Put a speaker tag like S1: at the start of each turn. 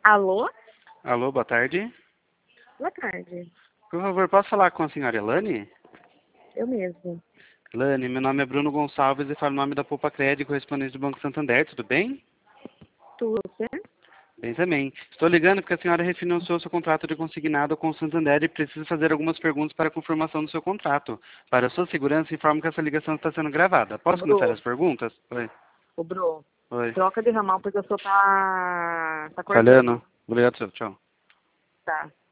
S1: Alô?
S2: Alô, boa tarde.
S1: Boa tarde.
S2: Por favor, posso falar com a senhora Elane?
S1: Eu mesmo.
S2: Elane, meu nome é Bruno Gonçalves e falo em nome da Poupa Crédito, correspondente do Banco Santander, tudo bem?
S1: Tudo, você?
S2: Bem também. Estou ligando porque a senhora refinanciou seu contrato de consignado com o Santander e precisa fazer algumas perguntas para a confirmação do seu contrato. Para sua segurança, informo que essa ligação está sendo gravada. Posso começar as perguntas? Oi.
S1: Ô, Bro,
S2: Oi.
S1: troca de ramal porque o senhor tá cortando.
S2: Falhando? Obrigado, senhor. Tchau.
S1: Tá.